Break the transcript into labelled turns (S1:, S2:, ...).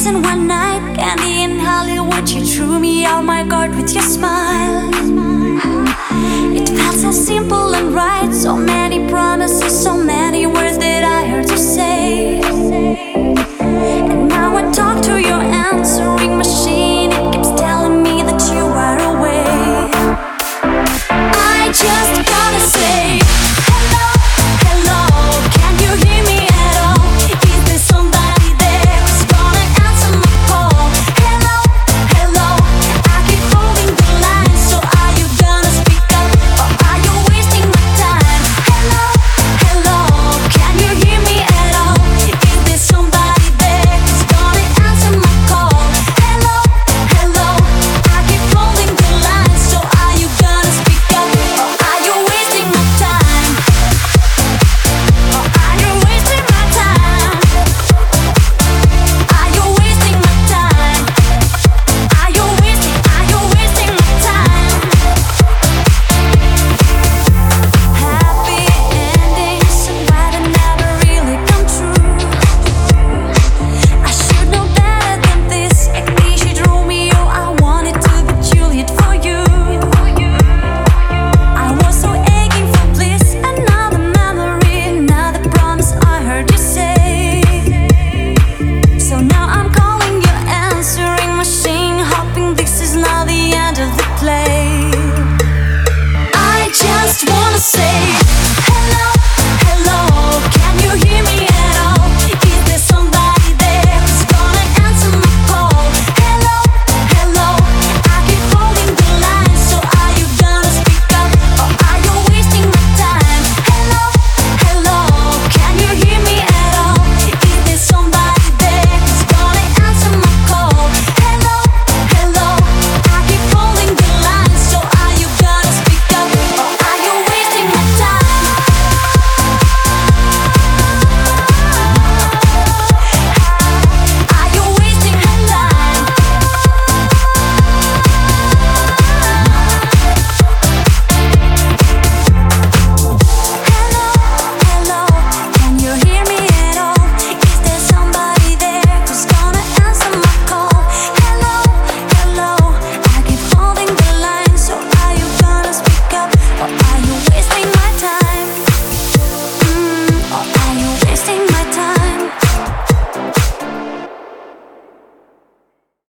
S1: in one night, candy in Hollywood. You threw me out my guard with your smile. It felt so simple and right. So many promises, so many words that I heard you say. And now I talk to your answering machine. It keeps telling me that you are away. I just gotta say hello, hello. Can you hear me at all? Is there somebody there who's gonna answer my call? Hello, hello. I keep holding the line. So are you gonna speak up, or are you wasting my time? Hello, hello. Can you hear me at all? Is there somebody there who's gonna answer my call? Hello, hello. I keep holding the line. So are you gonna speak up, or are you wasting my time? Or are you wasting my time? Are you wasting my time? Are you wasting my time? Happy endings, why they never really come true. I should know better than this. She drew me, oh, I wanted to be Juliet for you. I was so aching for bliss, another memory, another promise I heard you say. So now I'm calling your answering machine, hoping this is not the end of the play. I just wanna say